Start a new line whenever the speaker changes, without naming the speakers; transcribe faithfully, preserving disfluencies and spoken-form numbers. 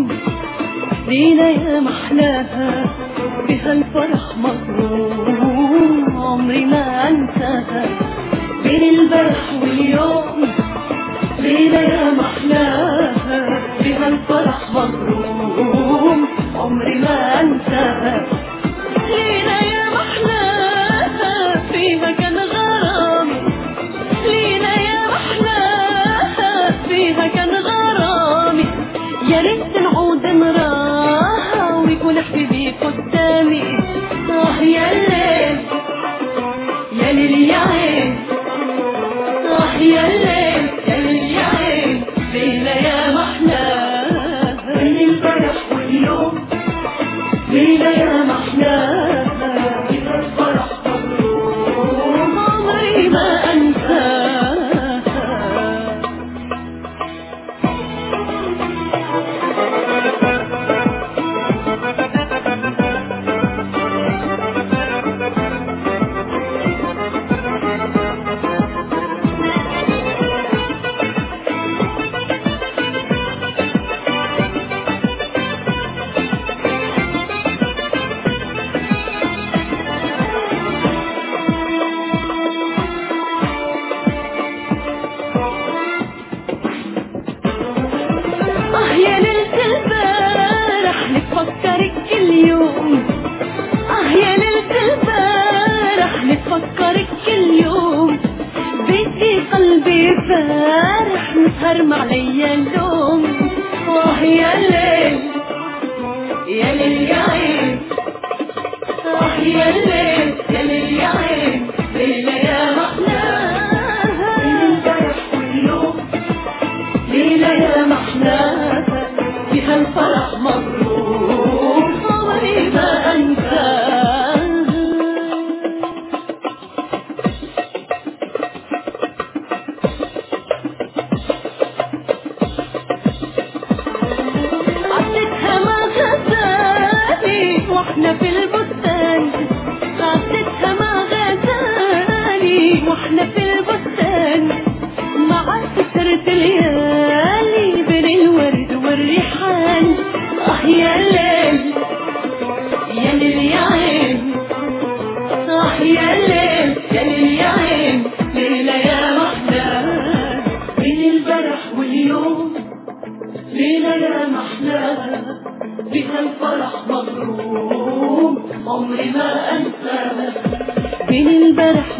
ليلة يا محلاها بها الفرح مغروم، عمري ما انساها بين البرح واليوم. ليلة يا محلاها بها الفرح مغروم، عمري ما انساها. ليلة يا محلاها فيها كان غرامي، ليلة يا محلاها فيها كان غرامي. يا ريت نعود نراها ويكون حبيبي قدامي. اه يا الليل يا ليل يا عين، اه يا الليل يا ليل يا عين. ليلة يا محلاها بين الفرح واليوم، ليلة يا محلاها بها الفرح مغروم، عمري ما انساها. اه يا ليلة البارح نتفكرك كل يوم، اه يا ليلة البارح نتفكرك كل يوم. بدي قلبي فارح نسهر مع ليالوم. اه يا الليل يا ليل يا عين، اه يا الليل يا ليل يا عين. ليلة يا محلاها بين الفرح واليوم، ليلة يا محلاها فيها الفرح مغروم، عمري ما انساها. عدتها مع غزالي واحنا في البستان، عدتها مع غزالي واحنا في البستان. مع سهرة الليالي بين الورد والريحان. اه يا الليل يا ليل يا عين، اه يا الليل يا ليل يا عين. ليلة يا محلاها بين البرح واليوم، ليلة يا محلاها بها الفرح مغروم، عمري ما انساها. بين البرح